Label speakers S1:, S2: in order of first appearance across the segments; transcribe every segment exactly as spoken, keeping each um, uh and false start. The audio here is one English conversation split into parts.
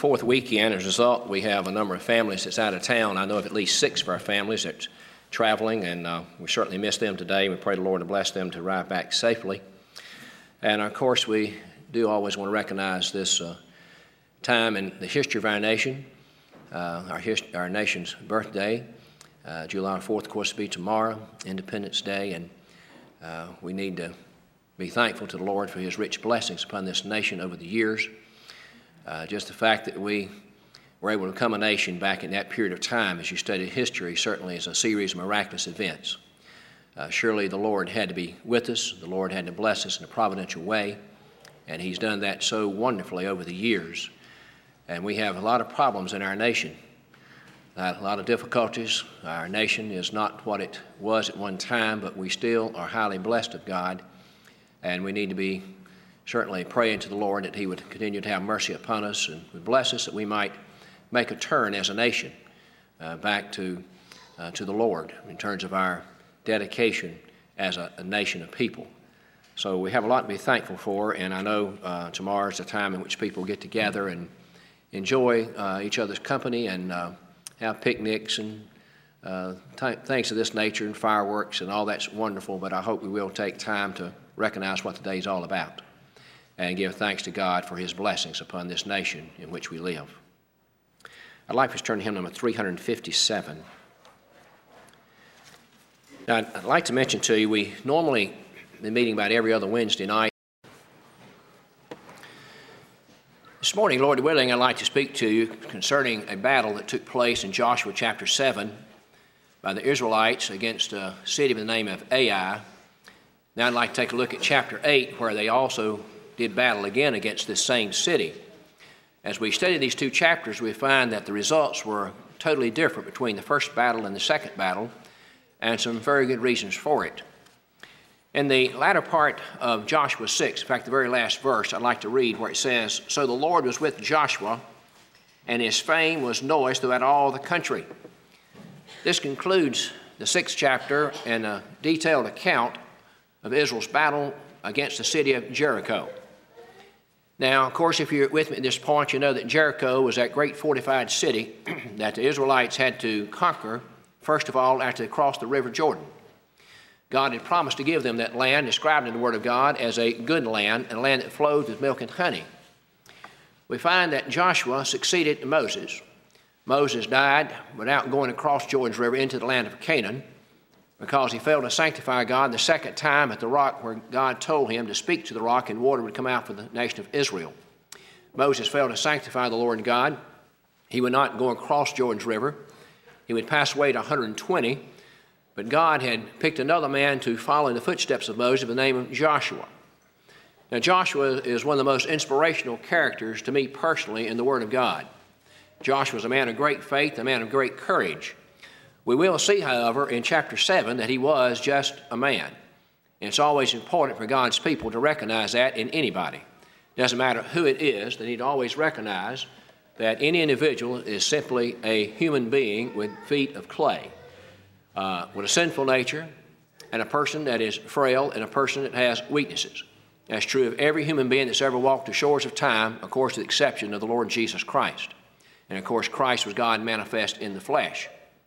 S1: fourth weekend. As a result, we have a number of families that's out of town. I know of at least six of our families that's traveling, and uh, we certainly miss them today. We pray the Lord to bless them to arrive back safely. And, of course, we do always want to recognize this uh, time in the history of our nation, uh, our, hist- our nation's birthday. Uh, July fourth, of course, will be tomorrow, Independence Day, and uh, we need to be thankful to the Lord for His rich blessings upon this nation over the years. Uh, just the fact that we were able to become a nation back in that period of time, as you study history, certainly is a series of miraculous events. Uh, surely the Lord had to be with us. The Lord had to bless us in a providential way, and He's done that so wonderfully over the years. And we have a lot of problems in our nation, uh, a lot of difficulties. Our nation is not what it was at one time, but we still are highly blessed of God, and we need to be certainly praying to the Lord that He would continue to have mercy upon us and would bless us that we might make a turn as a nation uh, back to uh, to the Lord in terms of our dedication as a, a nation of people. So we have a lot to be thankful for, and I know uh, tomorrow is a time in which people get together and enjoy uh, each other's company and uh, have picnics and uh, t- things of this nature and fireworks and all that's wonderful, but I hope we will take time to recognize what the day is all about and give thanks to God for His blessings upon this nation in which we live. I'd like to turn to hymn number three fifty-seven. Now, I'd like to mention to you, we normally been meeting about every other Wednesday night. This morning, Lord willing, I'd like to speak to you concerning a battle that took place in Joshua chapter seven by the Israelites against a city by the name of Ai. Now I'd like to take a look at chapter eight, where they also did battle again against this same city. As we study these two chapters, we find that the results were totally different between the first battle and the second battle, and some very good reasons for it. In the latter part of Joshua six, in fact, the very last verse, I'd like to read where it says, "So the Lord was with Joshua, and his fame was noised throughout all the country." This concludes the sixth chapter and a detailed account of Israel's battle against the city of Jericho. Now, of course, if you're with me at this point, you know that Jericho was that great fortified city that the Israelites had to conquer, first of all, after they crossed the river Jordan. God had promised to give them that land, described in the Word of God as a good land, and a land that flowed with milk and honey. We find that Joshua succeeded Moses. Moses died without going across Jordan's River into the land of Canaan, because he failed to sanctify God the second time at the rock where God told him to speak to the rock and water would come out for the nation of Israel. Moses failed to sanctify the Lord God. He would not go across Jordan's River. He would pass away at one hundred twenty, but God had picked another man to follow in the footsteps of Moses by the name of Joshua. Now, Joshua is one of the most inspirational characters to me personally in the Word of God. Joshua was a man of great faith, a man of great courage. We will see, however, in chapter seven that he was just a man. And it's always important for God's people to recognize that in anybody. It doesn't matter who it is, they need to always recognize that any individual is simply a human being with feet of clay, uh, with a sinful nature, and a person that is frail, and a person that has weaknesses. That's true of every human being that's ever walked the shores of time, of course, with the exception of the Lord Jesus Christ. And, of course, Christ was God manifest in the flesh.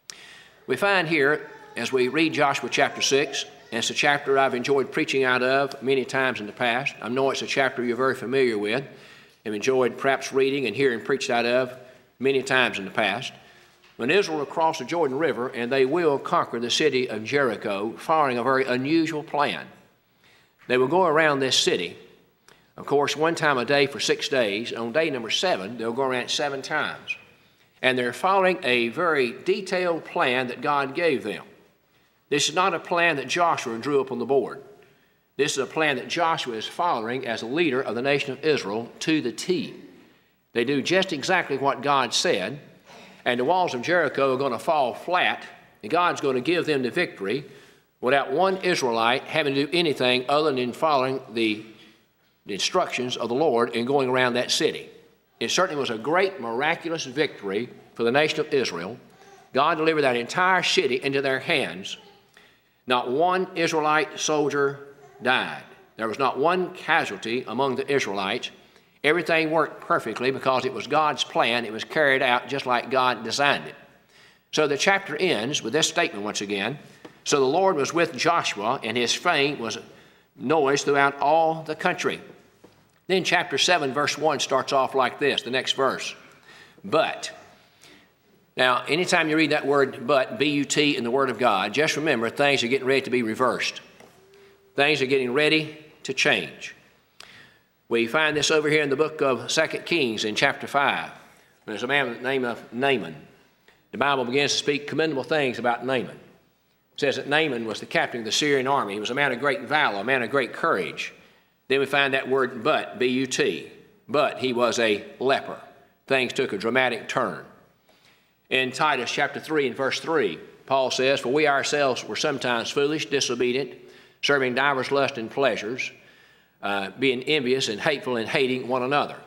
S1: We find here, as we read Joshua chapter six, and it's a chapter I've enjoyed preaching out of many times in the past. I know it's a chapter you're very familiar with, and enjoyed perhaps reading and hearing preached out of many times in the past. When Israel will cross the Jordan River, and they will conquer the city of Jericho, following a very unusual plan. They will go around this city, of course, one time a day for six days. On day number seven, they'll go around it seven times. And they're following a very detailed plan that God gave them. This is not a plan that Joshua drew up on the board. This is a plan that Joshua is following as a leader of the nation of Israel to the T. They do just exactly what God said, and the walls of Jericho are going to fall flat, and God's going to give them the victory without one Israelite having to do anything other than following the, the instructions of the Lord and going around that city. It certainly was a great, miraculous victory for the nation of Israel. God delivered that entire city into their hands. Not one Israelite soldier died. There was not one casualty among the Israelites. Everything worked perfectly because it was God's plan. It was carried out just like God designed it. So the chapter ends with this statement once again. So the Lord was with Joshua, and his fame was noised throughout all the country. Then chapter seven, verse one starts off like this, the next verse. But. Now, anytime you read that word but, B U T, in the Word of God, just remember things are getting ready to be reversed. Things are getting ready to change. We find this over here in the book of Second Kings in chapter five. There's a man by the name of Naaman. The Bible begins to speak commendable things about Naaman. It says that Naaman was the captain of the Syrian army. He was a man of great valor, a man of great courage. Then we find that word but, B U T. But he was a leper. Things took a dramatic turn. In Titus chapter three and verse three, Paul says, For we ourselves were sometimes foolish, disobedient, serving divers lusts and pleasures, uh, being envious and hateful and hating one another.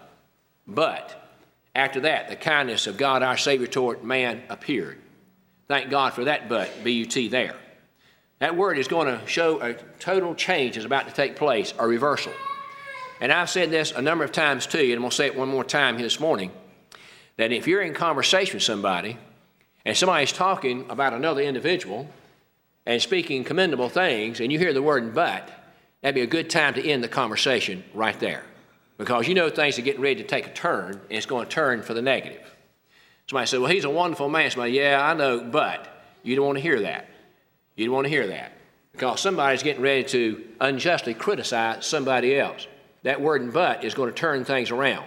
S1: But after that, the kindness of God our Savior toward man appeared. Thank God for that but, B U T there. That word is going to show a total change is about to take place, a reversal. And I've said this a number of times to you, and I'm going to say it one more time here this morning, that if you're in conversation with somebody, and somebody's talking about another individual and speaking commendable things, and you hear the word but, that'd be a good time to end the conversation right there. Because you know things are getting ready to take a turn, and it's going to turn for the negative. Somebody said, well, he's a wonderful man. Somebody, yeah, I know, but you don't want to hear that. You don't want to hear that. Because somebody's getting ready to unjustly criticize somebody else. That word but is going to turn things around.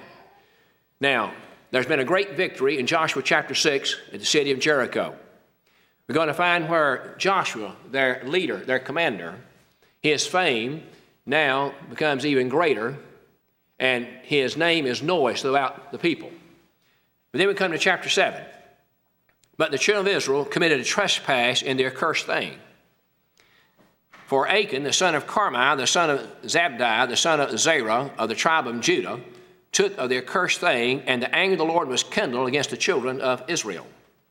S1: Now, there's been a great victory in Joshua chapter six at the city of Jericho. We're going to find where Joshua, their leader, their commander, his fame now becomes even greater, and his name is noised throughout the people. But then we come to chapter seven. But the children of Israel committed a trespass in their accursed thing. For Achan, the son of Carmi, the son of Zabdi, the son of Zerah, of the tribe of Judah, took of the accursed thing, and the anger of the Lord was kindled against the children of Israel.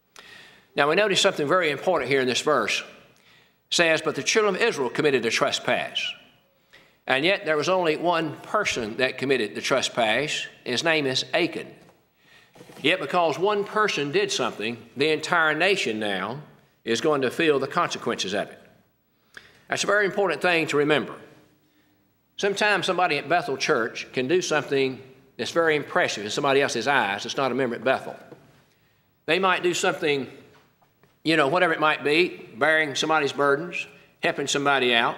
S1: Now we notice something very important here in this verse. It says, but the children of Israel committed a trespass. And yet there was only one person that committed the trespass. His name is Achan. Yet because one person did something, the entire nation now is going to feel the consequences of it. That's a very important thing to remember. Sometimes somebody at Bethel Church can do something that's very impressive in somebody else's eyes. It's not a member at Bethel. They might do something, you know, whatever it might be, bearing somebody's burdens, helping somebody out,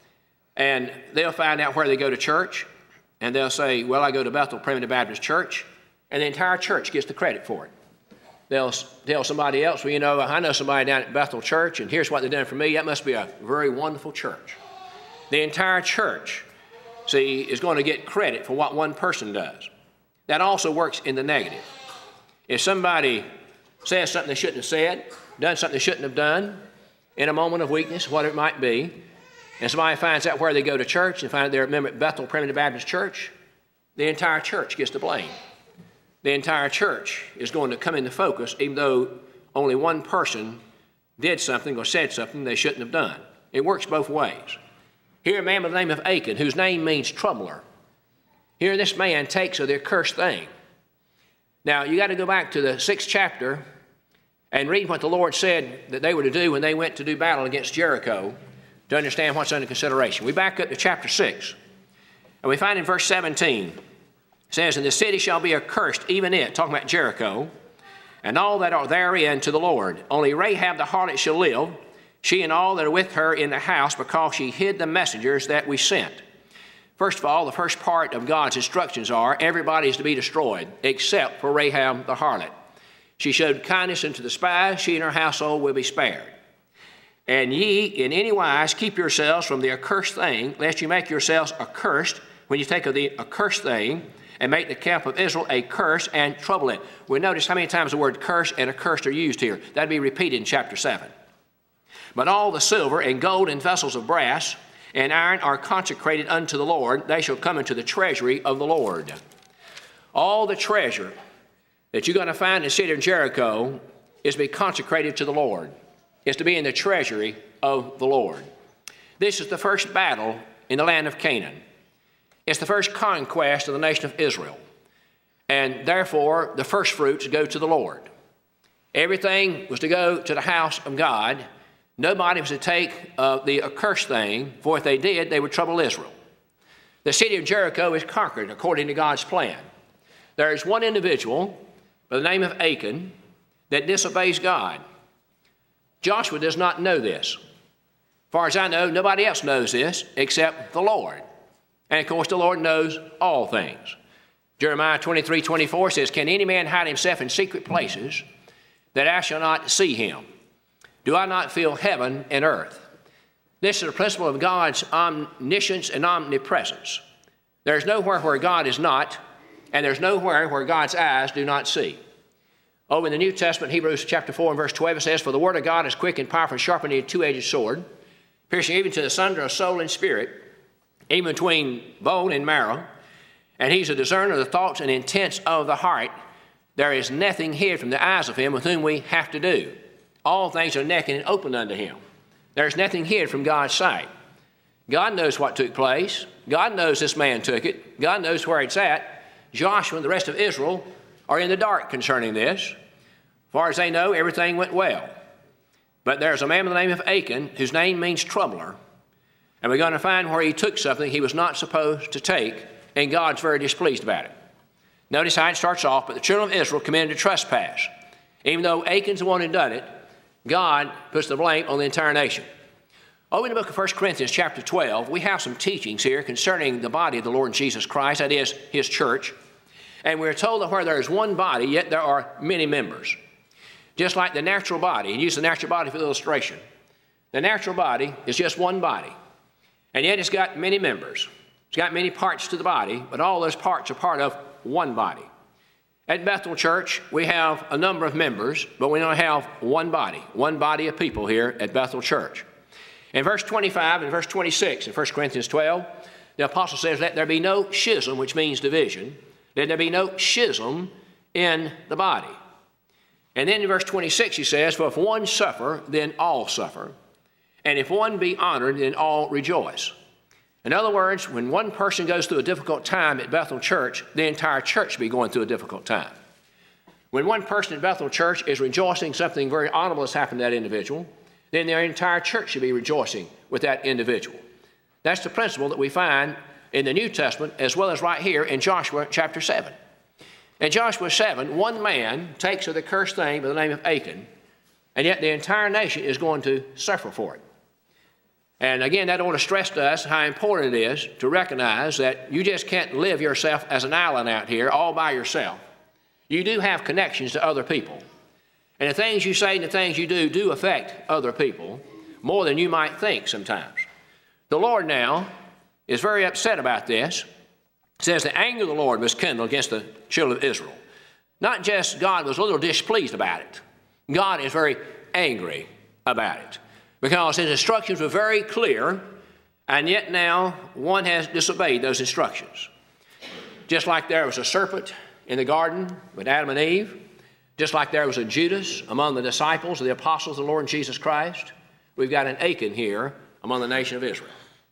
S1: and they'll find out where they go to church, and they'll say, well, I go to Bethel Primitive Baptist Church, and the entire church gets the credit for it. They'll tell somebody else, well, you know, I know somebody down at Bethel Church, and here's what they've done for me. That must be a very wonderful church. The entire church, see, is going to get credit for what one person does. That also works in the negative. If somebody says something they shouldn't have said, done something they shouldn't have done, in a moment of weakness, whatever it might be, and somebody finds out where they go to church and find out they're a member at Bethel Primitive Baptist Church, the entire church gets the blame. The entire church is going to come into focus, even though only one person did something or said something they shouldn't have done. It works both ways. Here, a man by the name of Achan, whose name means troubler. Here, this man takes of the accursed thing. Now, you got to go back to the sixth chapter and read what the Lord said that they were to do when they went to do battle against Jericho to understand what's under consideration. We back up to chapter six, and we find in verse seventeen, it says, and the city shall be accursed, even it, talking about Jericho, and all that are therein to the Lord. Only Rahab the harlot shall live, she and all that are with her in the house, because she hid the messengers that we sent. First of all, the first part of God's instructions are, everybody is to be destroyed, except for Rahab the harlot. She showed kindness unto the spies, she and her household will be spared. And ye in any wise keep yourselves from the accursed thing, lest you make yourselves accursed when you take of the accursed thing, and make the camp of Israel a curse and trouble it. We notice how many times the word curse and accursed are used here. That'd be repeated in chapter seven. But all the silver and gold and vessels of brass and iron are consecrated unto the Lord. They shall come into the treasury of the Lord. All the treasure that you're going to find in the city of Jericho is to be consecrated to the Lord. It's to be in the treasury of the Lord. This is the first battle in the land of Canaan. It's the first conquest of the nation of Israel. and therefore the first fruits go to the Lord. Everything was to go to the house of God. Nobody was to take uh, the accursed thing, for if they did, they would trouble Israel. The city of Jericho is conquered according to God's plan. There is one individual by the name of Achan that disobeys God. Joshua does not know this. As far as I know, nobody else knows this except the Lord. And of course, the Lord knows all things. Jeremiah twenty-three twenty-four says, "Can any man hide himself in secret places that I shall not see him? Do I not feel heaven and earth?" This is the principle of God's omniscience and omnipresence. There's nowhere where God is not, and there's nowhere where God's eyes do not see. Over in the New Testament, Hebrews chapter four and verse twelve, it says, "For the word of God is quick and powerful, sharper than a two-edged sword, piercing even to the sunder of soul and spirit, even between bone and marrow. And he's a discerner of the thoughts and intents of the heart. There is nothing hid from the eyes of him with whom we have to do. All things are naked and open unto him." There's nothing hid from God's sight. God knows what took place. God knows this man took it. God knows where it's at. Joshua and the rest of Israel are in the dark concerning this. As far as they know, everything went well. But there's a man by the name of Achan, whose name means troubler. And we're going to find where he took something he was not supposed to take, and God's very displeased about it. Notice how it starts off, "But the children of Israel committed a trespass." Even though Achan's the one who done it, God puts the blame on the entire nation. Over in the book of First Corinthians chapter twelve, we have some teachings here concerning the body of the Lord Jesus Christ, that is, his church. And we're told that where there is one body, yet there are many members. Just like the natural body, and use the natural body for illustration. The natural body is just one body, and yet it's got many members. It's got many parts to the body, but all those parts are part of one body. At Bethel Church, we have a number of members, but we don't have one body, one body of people here at Bethel Church. In verse twenty-five and verse twenty-six in First Corinthians twelve, the apostle says, "Let there be no schism," which means division. Let there be no schism in the body. And then in verse twenty-six he says, "For if one suffer, then all suffer. And if one be honored, then all rejoice." In other words, when one person goes through a difficult time at Bethel Church, the entire church will be going through a difficult time. When one person at Bethel Church is rejoicing something very honorable has happened to that individual, then their entire church should be rejoicing with that individual. That's the principle that we find in the New Testament as well as right here in Joshua chapter seven. In Joshua seven, one man takes of the cursed thing by the name of Achan, and yet the entire nation is going to suffer for it. And again, that ought to stress to us how important it is to recognize that you just can't live yourself as an island out here all by yourself. You do have connections to other people. And the things you say and the things you do do affect other people more than you might think sometimes. The Lord now is very upset about this. It says the anger of the Lord was kindled against the children of Israel. Not just God was a little displeased about it. God is very angry about it, because his instructions were very clear, and yet now one has disobeyed those instructions. Just like there was a serpent in the garden with Adam and Eve, just like there was a Judas among the disciples of the apostles of the Lord Jesus Christ, we've got an Achan here among the nation of Israel.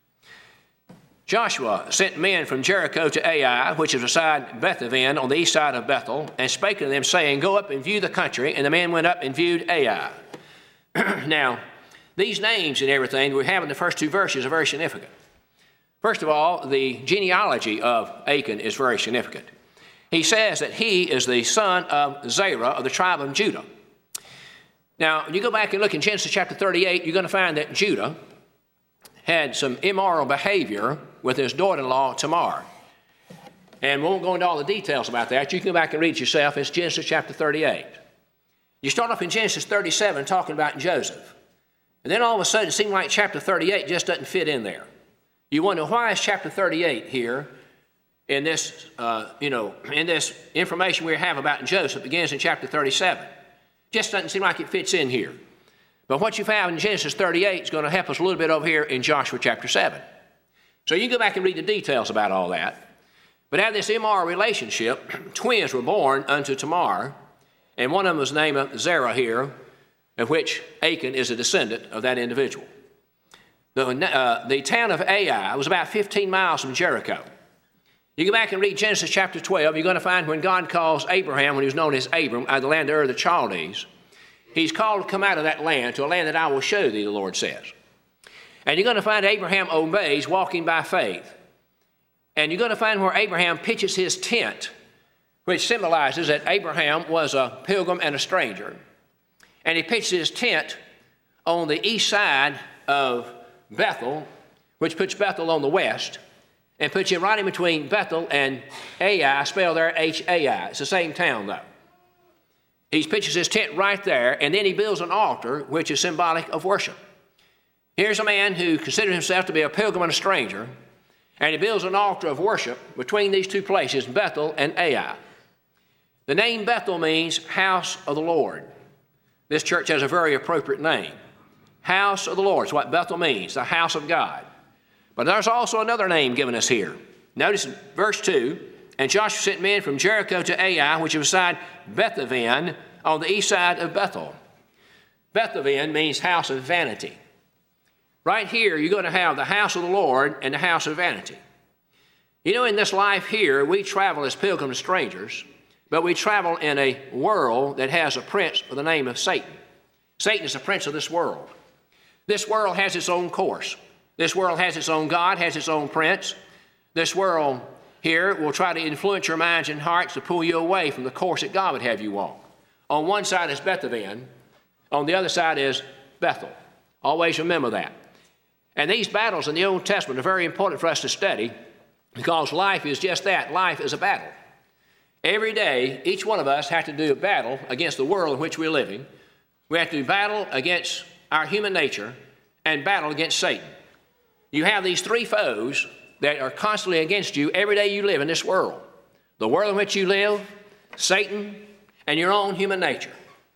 S1: Joshua sent men from Jericho to Ai, which is beside Bethaven on the east side of Bethel, and spake to them, saying, "Go up and view the country." And the men went up and viewed Ai. Now, these names and everything we have in the first two verses are very significant. First of all, the genealogy of Achan is very significant. He says that he is the son of Zerah of the tribe of Judah. Now, when you go back and look in Genesis chapter thirty-eight, you're going to find that Judah had some immoral behavior with his daughter-in-law Tamar. And we won't go into all the details about that. You can go back and read it yourself. It's Genesis chapter thirty-eight. You start off in Genesis thirty-seven talking about Joseph. And then all of a sudden, it seems like chapter thirty-eight just doesn't fit in there. You wonder, why is chapter thirty-eight here in this, uh, you know, in this information we have about Joseph begins in chapter thirty-seven? Just doesn't seem like it fits in here. But what you found in Genesis thirty-eight is going to help us a little bit over here in Joshua chapter seven. So you can go back and read the details about all that. But out of this immoral relationship, twins were born unto Tamar, and one of them was named Zerah here, of which Achan is a descendant of that individual. The, uh, the town of Ai was about fifteen miles from Jericho. You go back and read Genesis chapter twelve, you're going to find when God calls Abraham, when he was known as Abram, out of the land of Ur of the Chaldees, he's called to come out of that land to a land that I will show thee, the Lord says. And you're going to find Abraham obeys, walking by faith. And you're going to find where Abraham pitches his tent, which symbolizes that Abraham was a pilgrim and a stranger. And he pitches his tent on the east side of Bethel, which puts Bethel on the west, and puts him right in between Bethel and Ai, spelled there H A I. It's the same town, though. He pitches his tent right there, and then he builds an altar, which is symbolic of worship. Here's a man who considers himself to be a pilgrim and a stranger, and he builds an altar of worship between these two places, Bethel and Ai. The name Bethel means house of the Lord. This church has a very appropriate name. House of the Lord is what Bethel means, the house of God. But there's also another name given us here. Notice in verse two, and Joshua sent men from Jericho to Ai, which is beside Bethaven, on the east side of Bethel. Bethaven means house of vanity. Right here, you're going to have the house of the Lord and the house of vanity. You know, in this life here, we travel as pilgrims and strangers, but we travel in a world that has a prince by the name of Satan. Satan is the prince of this world. This world has its own course. This world has its own God, has its own prince. This world here will try to influence your minds and hearts to pull you away from the course that God would have you walk. On one side is Bethaven. On the other side is Bethel. Always remember that. And these battles in the Old Testament are very important for us to study because life is just that. Life is a battle. Every day, each one of us has to do a battle against the world in which we're living. We have to do battle against our human nature and battle against Satan. You have these three foes that are constantly against you every day you live in this world. The world in which you live, Satan, and your own human nature.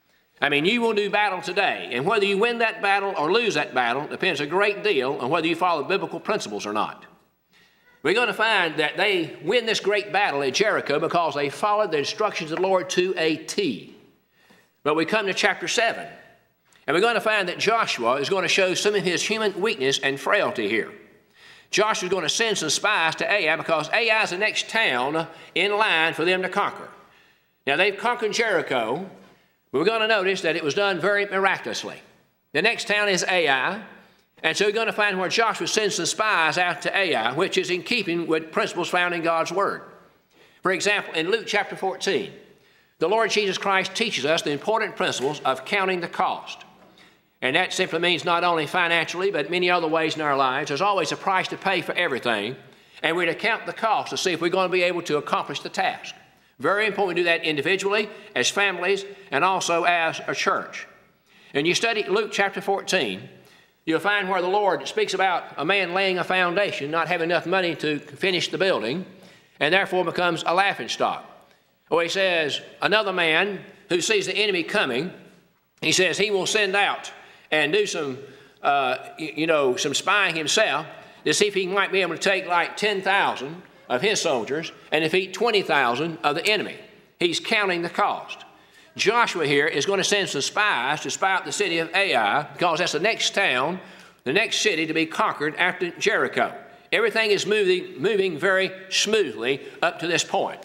S1: I mean, you will do battle today, and whether you win that battle or lose that battle depends a great deal on whether you follow biblical principles or not. We're going to find that they win this great battle at Jericho because they followed the instructions of the Lord to a T. But we come to chapter seven, and we're going to find that Joshua is going to show some of his human weakness and frailty here. Joshua is going to send some spies to Ai because Ai is the next town in line for them to conquer. Now, they've conquered Jericho, but we're going to notice that it was done very miraculously. The next town is Ai, and so we're going to find where Joshua sends some spies out to Ai, which is in keeping with principles found in God's Word. For example, in Luke chapter fourteen, the Lord Jesus Christ teaches us the important principles of counting the cost. And that simply means not only financially, but many other ways in our lives. There's always a price to pay for everything, and we're to count the cost to see if we're going to be able to accomplish the task. Very important to do that individually, as families, and also as a church. And you study Luke chapter fourteen, you'll find where the Lord speaks about a man laying a foundation, not having enough money to finish the building, and therefore becomes a laughingstock. Or he says, another man who sees the enemy coming, he says he will send out and do some, uh, you know, some spying himself to see if he might be able to take like ten thousand of his soldiers and defeat twenty thousand of the enemy. He's counting the cost. Joshua here is going to send some spies to spy out the city of Ai because that's the next town, the next city to be conquered after Jericho. Everything is moving, moving very smoothly up to this point.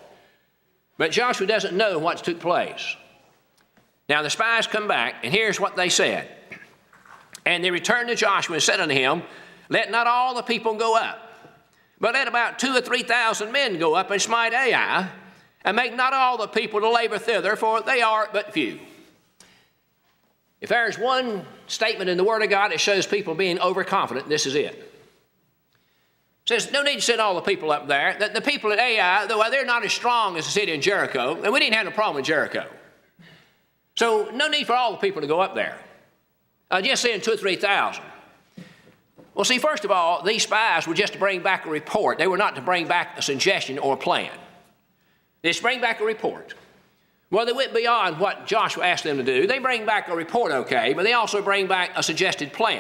S1: But Joshua doesn't know what took place. Now the spies come back, and here's what they said. And they returned to Joshua and said unto him, let not all the people go up, but let about two or three thousand men go up and smite Ai, and make not all the people to labor thither, for they are but few. If there's one statement in the Word of God that shows people being overconfident, this is it. It says, no need to send all the people up there. The, the people at Ai, though they're not as strong as the city in Jericho, and we didn't have a problem with Jericho. So no need for all the people to go up there. Uh, just saying two or three thousand. Well, see, first of all, these spies were just to bring back a report. They were not to bring back a suggestion or a plan. They just bring back a report. Well, they went beyond what Joshua asked them to do. They bring back a report, okay, but they also bring back a suggested plan.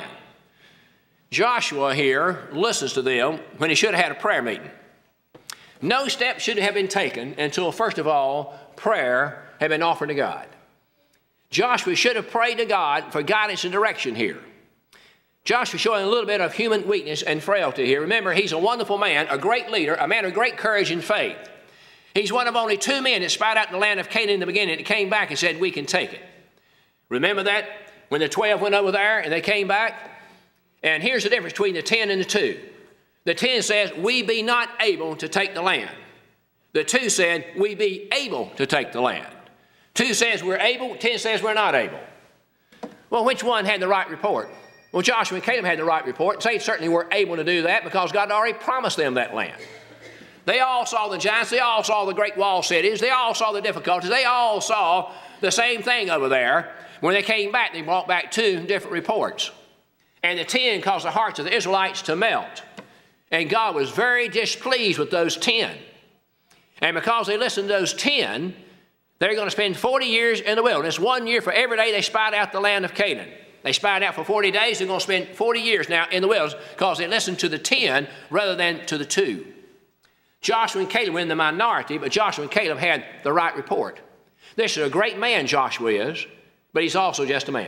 S1: Joshua here listens to them when he should have had a prayer meeting. No steps should have been taken until, first of all, prayer had been offered to God. Joshua should have prayed to God for guidance and direction here. Joshua showing a little bit of human weakness and frailty here. Remember, he's a wonderful man, a great leader, a man of great courage and faith. He's one of only two men that spied out the land of Canaan in the beginning and came back and said, we can take it. Remember that? When the twelve went over there and they came back? And here's the difference between the ten and the two. The ten says, we be not able to take the land. The two said, we be able to take the land. Two says we're able, ten says we're not able. Well, which one had the right report? Well, Joshua and Caleb had the right report. They certainly were able to do that because God had already promised them that land. They all saw the giants. They all saw the great wall cities. They all saw the difficulties. They all saw the same thing over there. When they came back, they brought back two different reports. And the ten caused the hearts of the Israelites to melt. And God was very displeased with those ten. And because they listened to those ten, they're going to spend forty years in the wilderness, one year for every day they spied out the land of Canaan. They spied out for forty days. They're going to spend forty years now in the wilderness because they listened to the ten rather than to the two. Joshua and Caleb were in the minority, but Joshua and Caleb had the right report. This is a great man, Joshua is, but he's also just a man.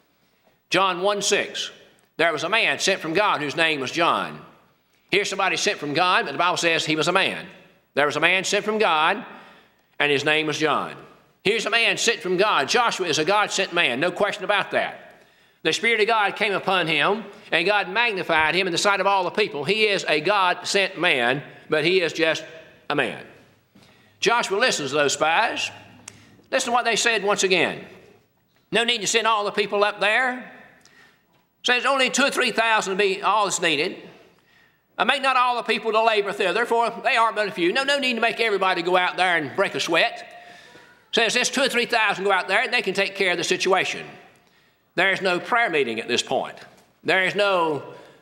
S1: John one six, there was a man sent from God whose name was John. Here's somebody sent from God, but the Bible says he was a man. There was a man sent from God, and his name was John. Here's a man sent from God. Joshua is a God-sent man, no question about that. The Spirit of God came upon him, and God magnified him in the sight of all the people. He is a God-sent man, but he is just a man. Joshua listens to those spies. Listen to what they said once again. No need to send all the people up there. Says only two or three thousand to be all that's needed. Uh, make not all the people to labor thither, for they are but a few. No, no need to make everybody go out there and break a sweat. Says this two or three thousand go out there, and they can take care of the situation. There is no prayer meeting at this point. There is no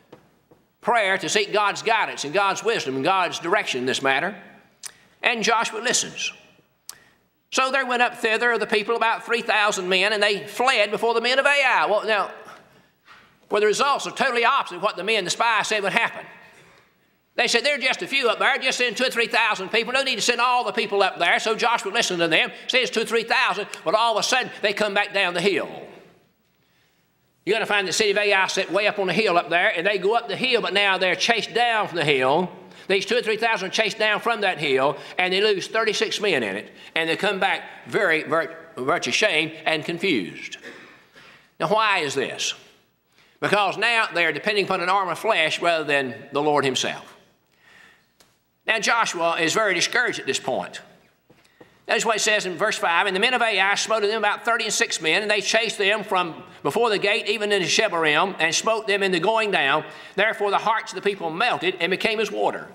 S1: prayer to seek God's guidance and God's wisdom and God's direction in this matter. And Joshua listens. So there went up thither the people, about three thousand men, and they fled before the men of Ai. Well, now, well, the results are totally opposite of what the men, the spies, said would happen. They said, there are just a few up there, just send two or three thousand people. No need to send all the people up there. So Joshua listened to them, says two or three thousand, but all of a sudden they come back down the hill. You're going to find the city of Ai set way up on the hill up there, and they go up the hill, but now they're chased down from the hill. These two or three thousand are chased down from that hill, and they lose thirty-six men in it, and they come back very, very, very ashamed and confused. Now, why is this? Because now they're depending upon an arm of flesh rather than the Lord himself. Now, Joshua is very discouraged at this point. That's what it says in verse five. And the men of Ai smote them about thirty and six men, and they chased them from before the gate even into Shebarim, and smote them in the going down. Therefore the hearts of the people melted and became as water.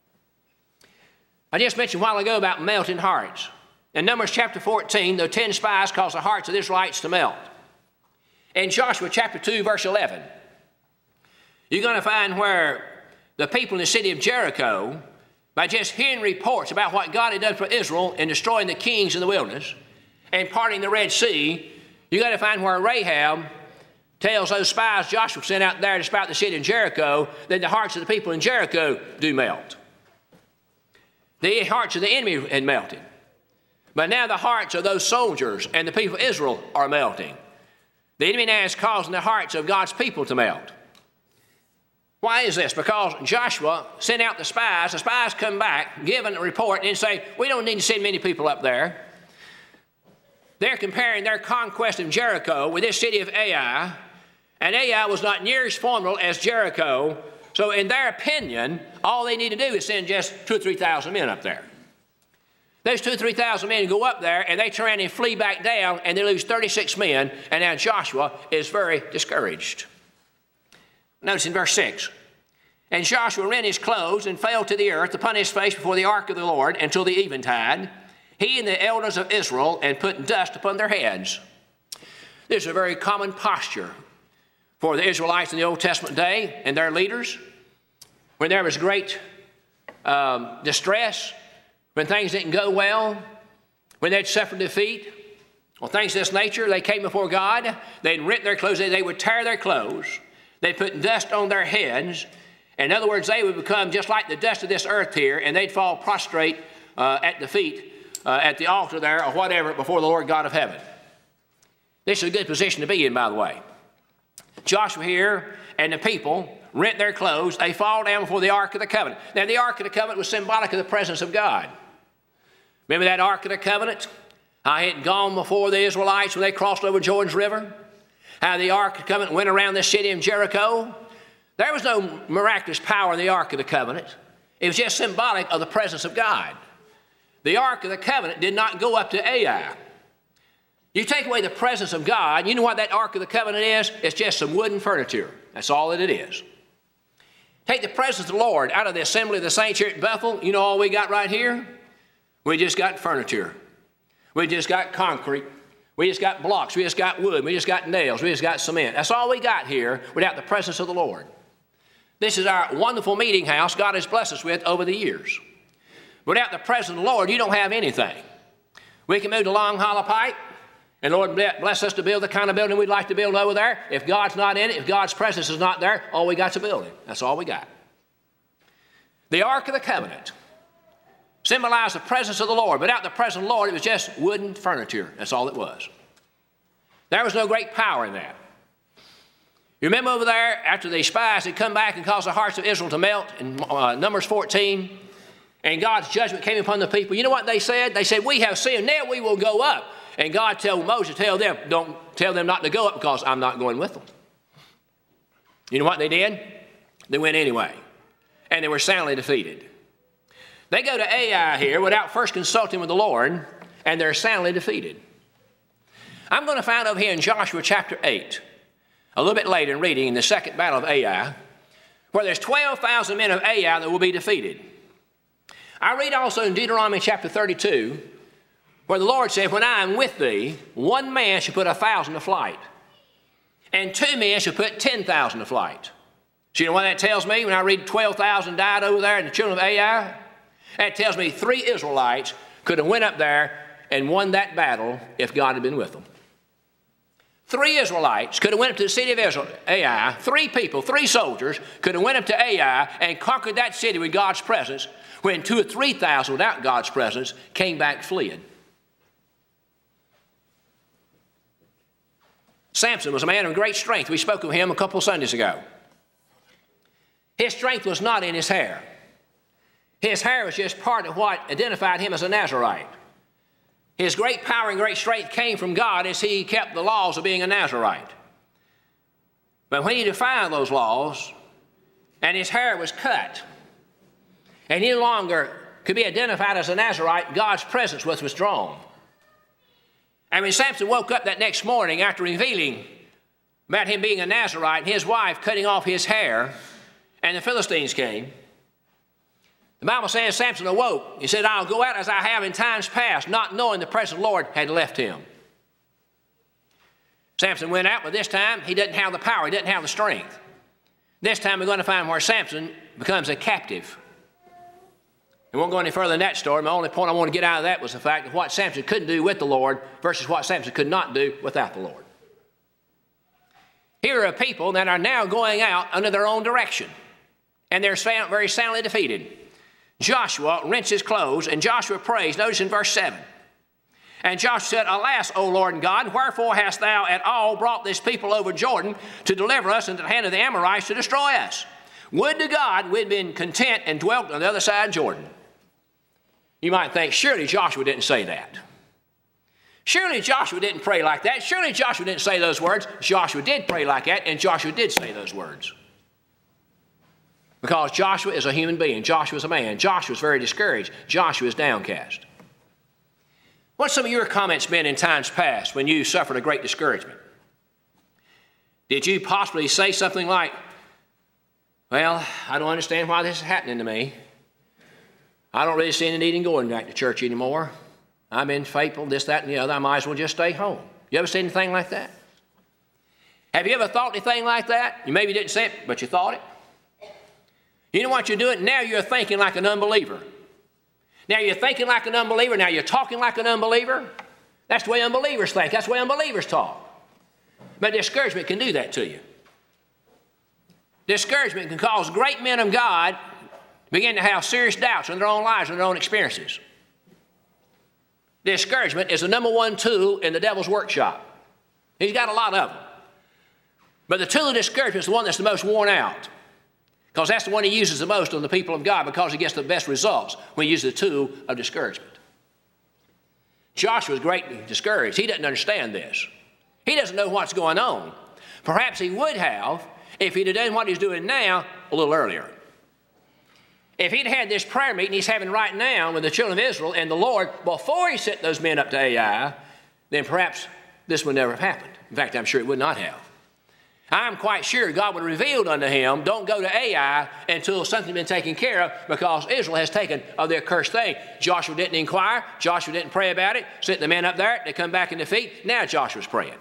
S1: I just mentioned a while ago about melting hearts. In Numbers chapter fourteen, the ten spies caused the hearts of the Israelites to melt. In Joshua chapter two, verse eleven, you're going to find where the people in the city of Jericho, by just hearing reports about what God had done for Israel in destroying the kings in the wilderness and parting the Red Sea, you got to find where Rahab tells those spies Joshua sent out there to spy out the city of Jericho that the hearts of the people in Jericho do melt. The hearts of the enemy had melted. But now the hearts of those soldiers and the people of Israel are melting. The enemy now is causing the hearts of God's people to melt. Why is this? Because Joshua sent out the spies. The spies come back, give a report, and say, we don't need to send many people up there. They're comparing their conquest of Jericho with this city of Ai, and Ai was not near as formidable as Jericho. So in their opinion, all they need to do is send just two or three thousand men up there. Those two or three thousand men go up there, and they turn around and flee back down, and they lose thirty-six men, and now Joshua is very discouraged. Notice in verse six, and Joshua rent his clothes and fell to the earth upon his face before the ark of the Lord until the eventide, he and the elders of Israel, and put dust upon their heads. This is a very common posture for the Israelites in the Old Testament day and their leaders. When there was great um, distress, when things didn't go well, when they'd suffered defeat, or things of this nature, they came before God, they'd rent their clothes, they would tear their clothes, they'd put dust on their heads. In other words, they would become just like the dust of this earth here, and they'd fall prostrate uh, at the feet, uh, at the altar there, or whatever, before the Lord God of heaven. This is a good position to be in, by the way. Joshua here and the people rent their clothes. They fall down before the Ark of the Covenant. Now, the Ark of the Covenant was symbolic of the presence of God. Remember that Ark of the Covenant? How it had gone before the Israelites when they crossed over Jordan's River? How the Ark of the Covenant went around the city of Jericho? There was no miraculous power in the Ark of the Covenant. It was just symbolic of the presence of God. The Ark of the Covenant did not go up to Ai. You take away the presence of God, you know what that Ark of the Covenant is? It's just some wooden furniture. That's all that it is. Take the presence of the Lord out of the assembly of the saints here at Bethel. You know all we got right here? We just got furniture. We just got concrete. We just got blocks. We just got wood. We just got nails. We just got cement. That's all we got here without the presence of the Lord. This is our wonderful meeting house God has blessed us with over the years. Without the presence of the Lord, you don't have anything. We can move to Long Hollow Pike, and Lord bless us to build the kind of building we'd like to build over there. If God's not in it, if God's presence is not there, all we got's a building. That's all we got. The Ark of the Covenant symbolized the presence of the Lord. Without the presence of the Lord, it was just wooden furniture. That's all it was. There was no great power in that. You remember over there, after the spies had come back and caused the hearts of Israel to melt in uh, Numbers fourteen, and God's judgment came upon the people. You know what they said? They said, we have sinned, now we will go up. And God told Moses, tell them, don't tell them not to go up because I'm not going with them. You know what they did? They went anyway. And they were soundly defeated. They go to Ai here without first consulting with the Lord, and they're soundly defeated. I'm going to find over here in Joshua chapter eight, a little bit later in reading in the second battle of Ai, where there's twelve thousand men of Ai that will be defeated. I read also in Deuteronomy chapter thirty-two, where the Lord said, when I am with thee, one man shall put a thousand to flight, and two men shall put ten thousand to flight. So you know what that tells me when I read twelve thousand died over there in the children of Ai? That tells me three Israelites could have went up there and won that battle if God had been with them. Three Israelites could have went up to the city of Israel, Ai. Three people, three soldiers could have went up to Ai and conquered that city with God's presence, when two or three thousand without God's presence came back fleeing. Samson was a man of great strength. We spoke of him a couple Sundays ago. His strength was not in his hair. His hair was just part of what identified him as a Nazarite. His great power and great strength came from God as he kept the laws of being a Nazarite. But when he defied those laws, and his hair was cut, and he no longer could be identified as a Nazarite, God's presence was withdrawn. And when Samson woke up that next morning after revealing about him being a Nazarite and his wife cutting off his hair, and the Philistines came, the Bible says Samson awoke. He said, I'll go out as I have in times past, not knowing the presence of the Lord had left him. Samson went out, but this time he didn't have the power, he didn't have the strength. This time we're going to find where Samson becomes a captive. We won't go any further than that story. My only point I want to get out of that was the fact of what Samson couldn't do with the Lord versus what Samson could not do without the Lord. Here are people that are now going out under their own direction, and they're very soundly defeated. Joshua rents his clothes, and Joshua prays. Notice in verse seven. And Joshua said, Alas, O Lord and God, wherefore hast thou at all brought this people over Jordan to deliver us into the hand of the Amorites to destroy us? Would to God we'd been content and dwelt on the other side of Jordan. You might think, surely Joshua didn't say that. Surely Joshua didn't pray like that. Surely Joshua didn't say those words. Joshua did pray like that, and Joshua did say those words. Because Joshua is a human being. Joshua is a man. Joshua is very discouraged. Joshua is downcast. What's some of your comments been in times past when you suffered a great discouragement? Did you possibly say something like, well, I don't understand why this is happening to me. I don't really see any need in going back to church anymore. I'm unfaithful, this, that, and the other. I might as well just stay home. You ever say anything like that? Have you ever thought anything like that? You maybe didn't say it, but you thought it. You know what you're doing? Now you're thinking like an unbeliever. Now you're thinking like an unbeliever. Now you're talking like an unbeliever. That's the way unbelievers think. That's the way unbelievers talk. But discouragement can do that to you. Discouragement can cause great men of God to begin to have serious doubts in their own lives and their own experiences. Discouragement is the number one tool in the devil's workshop. He's got a lot of them. But the tool of discouragement is the one that's the most worn out, because that's the one he uses the most on the people of God, because he gets the best results when he uses the tool of discouragement. Joshua was greatly discouraged. He doesn't understand this. He doesn't know what's going on. Perhaps he would have if he'd have done what he's doing now a little earlier. If he'd had this prayer meeting he's having right now with the children of Israel and the Lord before he sent those men up to Ai, then perhaps this would never have happened. In fact, I'm sure it would not have. I'm quite sure God would have revealed unto him, don't go to Ai until something's been taken care of, because Israel has taken of their cursed thing. Joshua didn't inquire. Joshua didn't pray about it. Sent the men up there. They come back in defeat. Now Joshua's praying.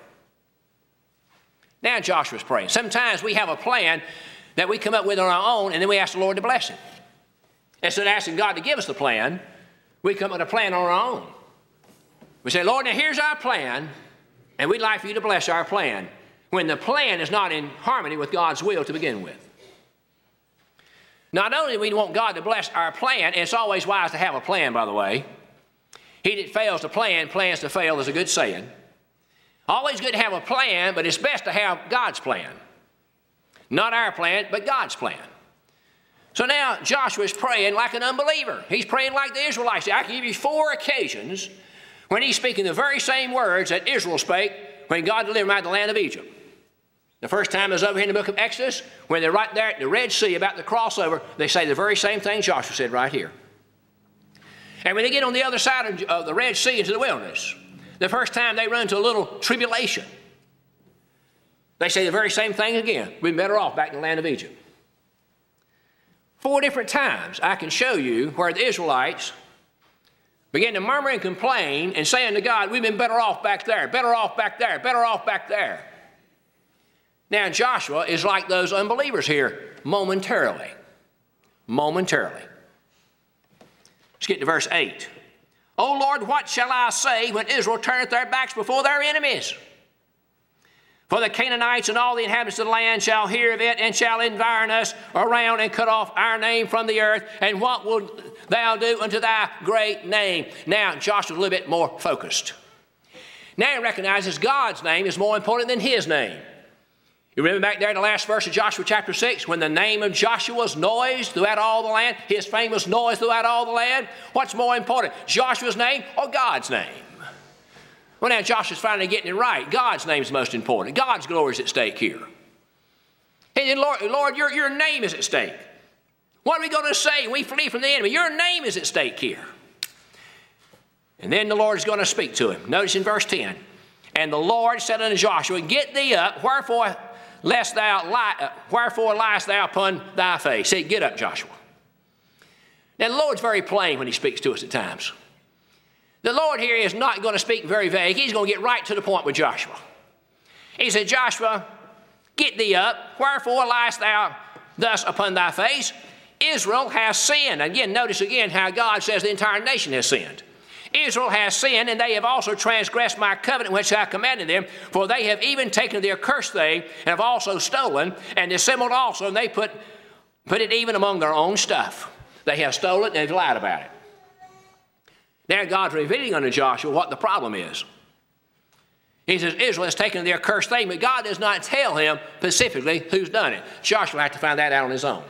S1: Now Joshua's praying. Sometimes we have a plan that we come up with on our own, and then we ask the Lord to bless it. Instead of asking God to give us the plan, we come up with a plan on our own. We say, Lord, now here's our plan, and we'd like for you to bless our plan, when the plan is not in harmony with God's will to begin with. Not only do we want God to bless our plan, and it's always wise to have a plan, by the way. He that fails to plan, plans to fail, is a good saying. Always good to have a plan, but it's best to have God's plan. Not our plan, but God's plan. So now Joshua is praying like an unbeliever. He's praying like the Israelites. I can give you four occasions when he's speaking the very same words that Israel spake when God delivered them out of the land of Egypt. The first time is over here in the book of Exodus, when they're right there at the Red Sea about the crossover, they say the very same thing Joshua said right here. And when they get on the other side of the Red Sea into the wilderness, the first time they run into a little tribulation, they say the very same thing again. We'd be better off back in the land of Egypt. Four different times I can show you where the Israelites began to murmur and complain and saying to God, we've been better off back there, better off back there, better off back there. Now Joshua is like those unbelievers here, momentarily. Momentarily. Let's get to verse eight. O Lord, what shall I say when Israel turneth their backs before their enemies? For the Canaanites and all the inhabitants of the land shall hear of it, and shall environ us around and cut off our name from the earth. And what wilt thou do unto thy great name? Now Joshua's a little bit more focused. Now he recognizes God's name is more important than his name. You remember back there in the last verse of Joshua chapter six, when the name of Joshua was noised throughout all the land, his fame was noised throughout all the land. What's more important, Joshua's name or God's name? Well, now Joshua's finally getting it right. God's name is most important. God's glory is at stake here. And Lord, Lord your, your name is at stake. What are we going to say when we flee from the enemy? Your name is at stake here. And then the Lord is going to speak to him. Notice in verse ten, and the Lord said unto Joshua, get thee up, wherefore lest thou lie, uh, wherefore liest thou upon thy face? Say, get up, Joshua. Now the Lord's very plain when he speaks to us at times. The Lord here is not going to speak very vague. He's going to get right to the point with Joshua. He said, Joshua, get thee up, wherefore liest thou thus upon thy face? Israel has sinned. Again, notice again how God says the entire nation has sinned. Israel has sinned, and they have also transgressed my covenant which I commanded them, for they have even taken the accursed thing, and have also stolen, and dissembled also, and they put, put it even among their own stuff. They have stolen it, and they've lied about it. Now God's revealing unto Joshua what the problem is. He says Israel has taken their accursed thing, but God does not tell him specifically who's done it. Joshua will have to find that out on his own.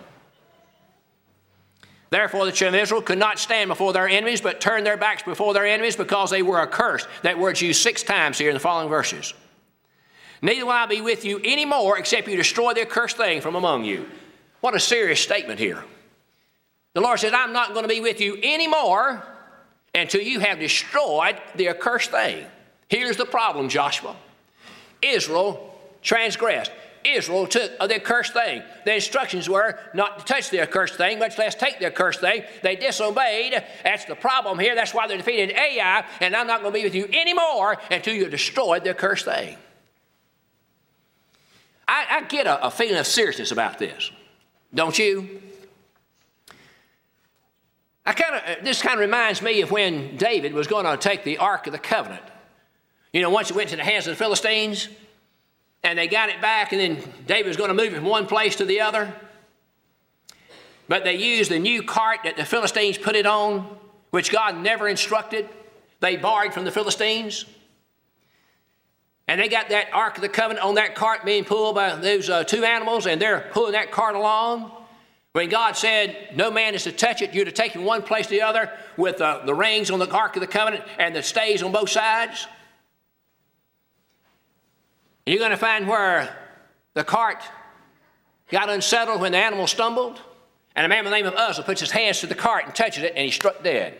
S1: Therefore the children of Israel could not stand before their enemies, but turned their backs before their enemies, because they were accursed. That word's used six times here in the following verses. Neither will I be with you any more, except you destroy the accursed thing from among you. What a serious statement here. The Lord said, I'm not going to be with you anymore until you have destroyed the accursed thing. Here's the problem, Joshua. Israel transgressed. Israel took the accursed thing. The instructions were not to touch the accursed thing, much less take the accursed thing. They disobeyed. That's the problem here. That's why they defeated Ai, and I'm not going to be with you anymore until you destroyed the accursed thing. I, I get a, a feeling of seriousness about this. Don't you? I kind of, this kind of reminds me of when David was going to take the Ark of the Covenant. You know, once it went to the hands of the Philistines, and they got it back, and then David was going to move it from one place to the other. But they used the new cart that the Philistines put it on, which God never instructed. They borrowed from the Philistines. And they got that Ark of the Covenant on that cart being pulled by those uh, two animals, and they're pulling that cart along. When God said, no man is to touch it, you're to take it from one place to the other with uh, the rings on the Ark of the Covenant and the stays on both sides. And you're going to find where the cart got unsettled when the animal stumbled, and a man by the name of Uzzah puts his hands to the cart and touches it, and he struck dead.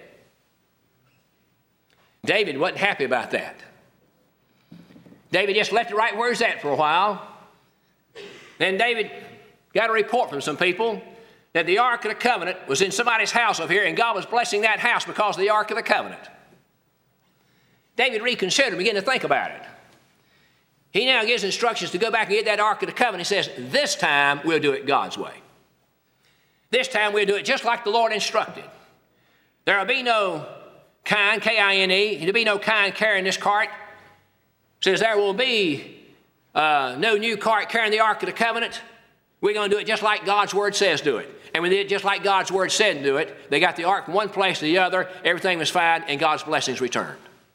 S1: David wasn't happy about that. David just left it right where he's at for a while. Then David got a report from some people that the Ark of the Covenant was in somebody's house over here, and God was blessing that house because of the Ark of the Covenant. David reconsidered and began to think about it. He now gives instructions to go back and get that Ark of the Covenant. He says, this time we'll do it God's way. This time we'll do it just like the Lord instructed. There will be no kine, K I N E. There'll be no kine carrying this cart. Says there will be uh, no new cart carrying the Ark of the Covenant. We're going to do it just like God's Word says do it. And we did it just like God's Word said do it. They got the ark from one place to the other. Everything was fine, and God's blessings returned.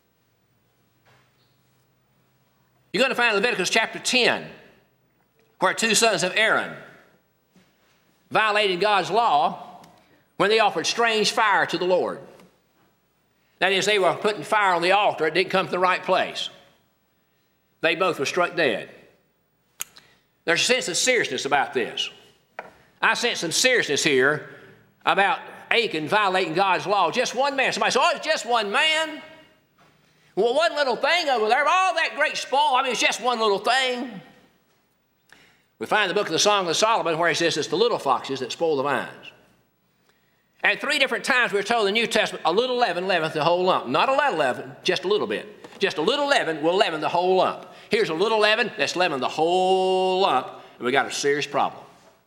S1: You're going to find Leviticus chapter ten, where two sons of Aaron violated God's law when they offered strange fire to the Lord. That is, they were putting fire on the altar. It didn't come to the right place. They both were struck dead. There's a sense of seriousness about this. I sense some seriousness here about Achan violating God's law. Just one man. Somebody said, oh, it's just one man. Well, one little thing over there, all that great spoil, I mean, it's just one little thing. We find the book of the Song of Solomon where he says it's the little foxes that spoil the vines. And three different times we're told in the New Testament, a little leaven leaveneth the whole lump. Not a lot of leaven, just a little bit. Just a little leaven will leaven the whole lump. Here's a little leaven that's leavened the whole lump, and we got a serious problem.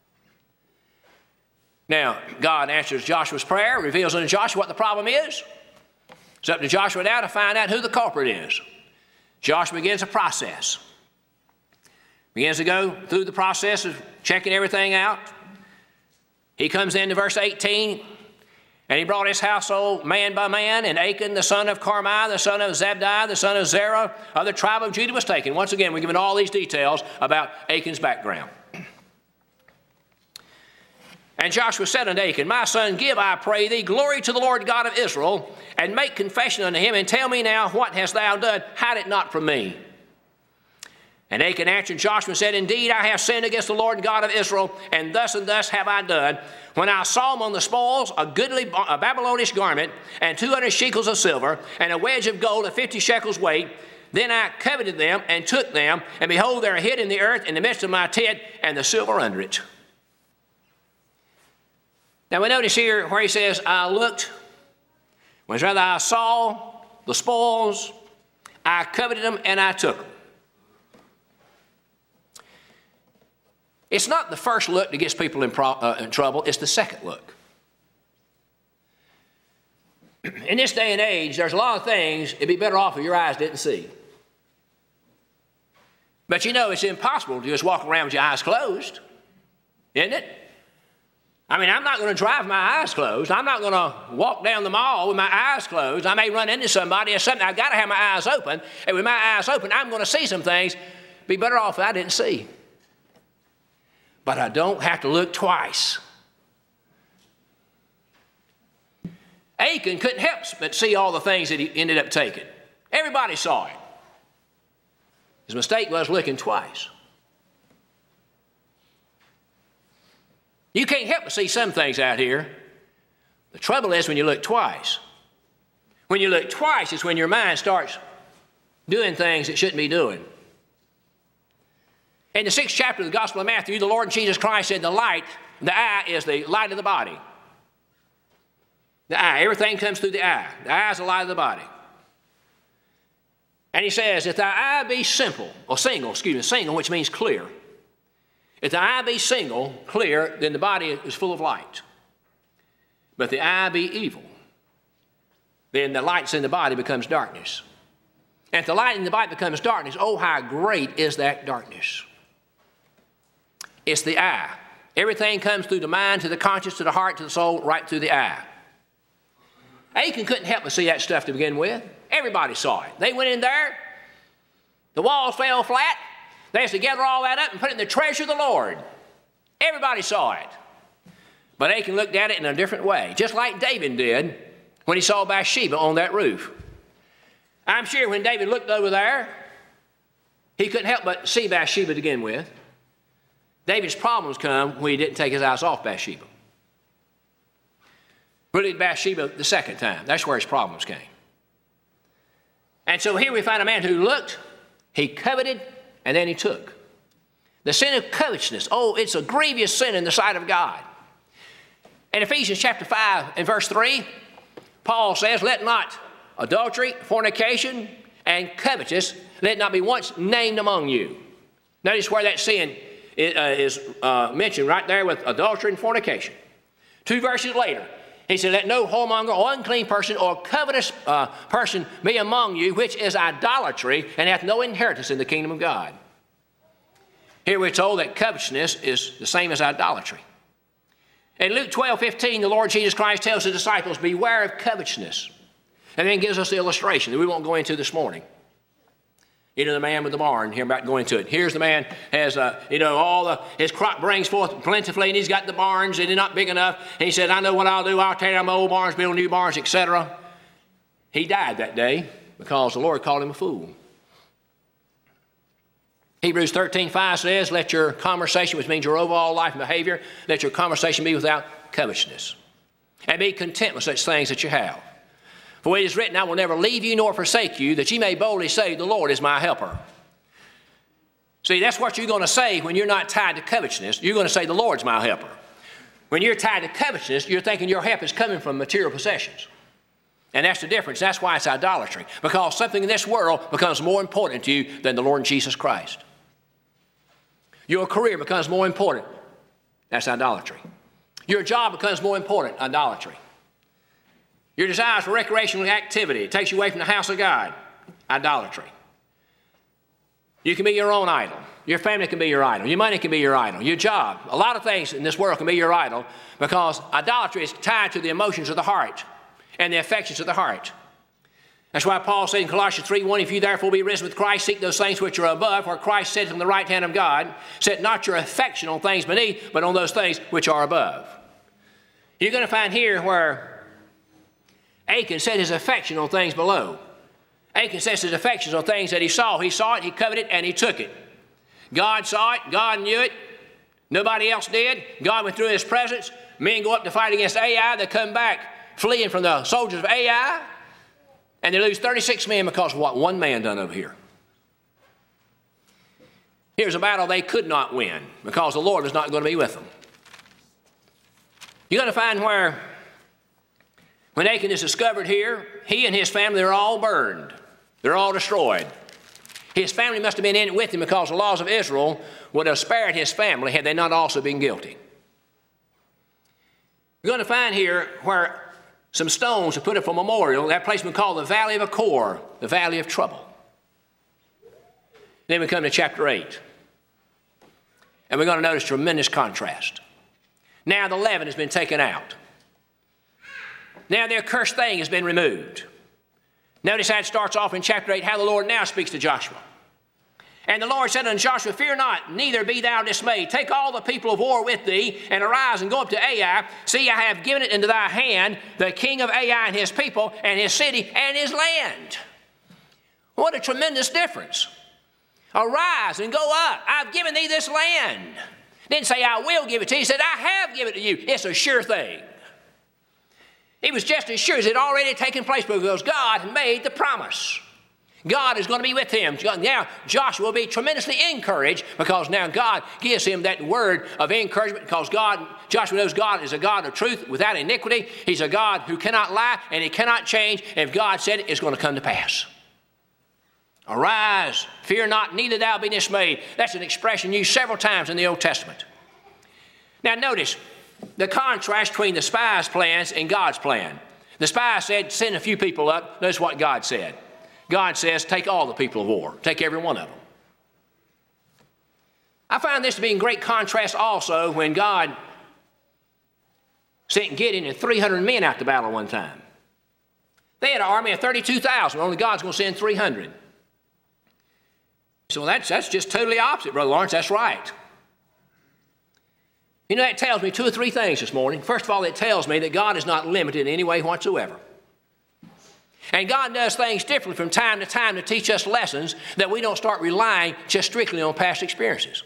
S1: Now, God answers Joshua's prayer, reveals unto Joshua what the problem is. It's up to Joshua now to find out who the culprit is. Joshua begins a process. Begins to go through the process of checking everything out. He comes into verse eighteen, and he brought his household man by man, and Achan, the son of Carmi, the son of Zabdi, the son of Zerah, of the tribe of Judah was taken. Once again, we're given all these details about Achan's background. And Joshua said unto Achan, my son, give, I pray thee, glory to the Lord God of Israel, and make confession unto him, and tell me now, what hast thou done? Hide it not from me. And Achan answered Joshua and said, indeed, I have sinned against the Lord God of Israel, and thus and thus have I done. When I saw him on the spoils, a goodly a Babylonish garment, and two hundred shekels of silver, and a wedge of gold of fifty shekels weight, then I coveted them and took them, and behold, they are hid in the earth in the midst of my tent, and the silver under it. Now we notice here where he says, I looked, when rather I saw the spoils, I coveted them, and I took them. It's not the first look that gets people in, pro, uh, in trouble, it's the second look. In this day and age, there's a lot of things it'd be better off if your eyes didn't see. But you know, it's impossible to just walk around with your eyes closed, isn't it? I mean, I'm not going to drive with my eyes closed. I'm not going to walk down the mall with my eyes closed. I may run into somebody or something. I've got to have my eyes open. And with my eyes open, I'm going to see some things. Be better off if I didn't see. But I don't have to look twice. Achan couldn't help but see all the things that he ended up taking. Everybody saw it. His mistake was looking twice. You can't help but see some things out here. The trouble is when you look twice. When you look twice is when your mind starts doing things it shouldn't be doing. In the sixth chapter of the Gospel of Matthew, the Lord Jesus Christ said the light, the eye is the light of the body. The eye, everything comes through the eye. The eye is the light of the body. And he says, if thy eye be simple, or single, excuse me, single, which means clear. If the eye be single, clear, then the body is full of light. But if the eye be evil, then the light that's in the body becomes darkness. And if the light in the body becomes darkness, oh, how great is that darkness. It's the eye. Everything comes through the mind, to the conscience, to the heart, to the soul, right through the eye. Achan couldn't help but see that stuff to begin with. Everybody saw it. They went in there. The walls fell flat. They had to gather all that up and put it in the treasure of the Lord. Everybody saw it. But Achan looked at it in a different way, just like David did when he saw Bathsheba on that roof. I'm sure when David looked over there, he couldn't help but see Bathsheba to begin with. David's problems come when he didn't take his eyes off Bathsheba. Really, Bathsheba the second time. That's where his problems came. And so here we find a man who looked, he coveted, and then he took. The sin of covetousness. Oh, it's a grievous sin in the sight of God. In Ephesians chapter five and verse three, Paul says, let not adultery, fornication, and covetous, let it not be once named among you. Notice where that sin is uh, mentioned right there with adultery and fornication. Two verses later, he said, let no whoremonger or unclean person or covetous uh, person be among you, which is idolatry, and hath no inheritance in the kingdom of God. Here we're told that covetousness is the same as idolatry. In Luke twelve fifteen, the Lord Jesus Christ tells the disciples, beware of covetousness. And then gives us the illustration that we won't go into this morning. You know, the man with the barn, here I'm about to go into it. Here's the man, has, uh, you know, all the, his crop brings forth plentifully, and he's got the barns, and they're not big enough. And he said, I know what I'll do. I'll tear down my old barns, build new barns, et cetera. He died that day because the Lord called him a fool. Hebrews thirteen five says, let your conversation, which means your overall life and behavior, let your conversation be without covetousness. And be content with such things that you have. For it is written, I will never leave you nor forsake you, that ye may boldly say, the Lord is my helper. See, that's what you're going to say when you're not tied to covetousness. You're going to say, the Lord's my helper. When you're tied to covetousness, you're thinking your help is coming from material possessions. And that's the difference. That's why it's idolatry. Because something in this world becomes more important to you than the Lord Jesus Christ. Your career becomes more important. That's idolatry. Your job becomes more important. Idolatry. Your desires for recreational activity, it takes you away from the house of God. Idolatry. You can be your own idol. Your family can be your idol. Your money can be your idol. Your job. A lot of things in this world can be your idol because idolatry is tied to the emotions of the heart and the affections of the heart. That's why Paul said in Colossians three one, if you therefore be risen with Christ, seek those things which are above, where Christ sits on the right hand of God. Set not your affection on things beneath, but on those things which are above. You're going to find here where Achan set his affection on things below. Achan sets his affections on things that he saw. He saw it, he coveted it, and he took it. God saw it, God knew it. Nobody else did. God went through his presence. Men go up to fight against Ai. They come back fleeing from the soldiers of Ai. And they lose thirty-six men because of what one man done over here. Here's a battle they could not win because the Lord was not going to be with them. You're going to find where when Achan is discovered here, he and his family are all burned. They're all destroyed. His family must have been in it with him because the laws of Israel would have spared his family had they not also been guilty. You're going to find here where some stones are put up for memorial. That place we call the Valley of Achor, the Valley of Trouble. Then we come to chapter eight. And we're going to notice tremendous contrast. Now the leaven has been taken out. Now the accursed thing has been removed. Notice how it starts off in chapter eight, how the Lord now speaks to Joshua. And the Lord said unto Joshua, fear not, neither be thou dismayed. Take all the people of war with thee, and arise and go up to Ai. See, I have given it into thy hand, the king of Ai and his people, and his city, and his land. What a tremendous difference. Arise and go up. I've given thee this land. Didn't say, I will give it to you. He said, I have given it to you. It's a sure thing. It was just as sure as it had already taken place because God had made the promise. God is going to be with him. Now Joshua will be tremendously encouraged because now God gives him that word of encouragement because God, Joshua knows God is a God of truth without iniquity. He's a God who cannot lie and he cannot change. If God said it, it's going to come to pass. Arise, fear not, neither thou be dismayed. That's an expression used several times in the Old Testament. Now notice the contrast between the spies' plans and God's plan. The spies said, send a few people up. Notice what God said. God says, take all the people of war. Take every one of them. I find this to be in great contrast also when God sent Gideon and three hundred men out to battle one time. They had an army of thirty-two thousand. Only God's going to send three hundred. said, well, that's, that's just totally opposite, Brother Lawrence. That's right. You know, that tells me two or three things this morning. First of all, it tells me that God is not limited in any way whatsoever. And God does things differently from time to time to teach us lessons that we don't start relying just strictly on past experiences.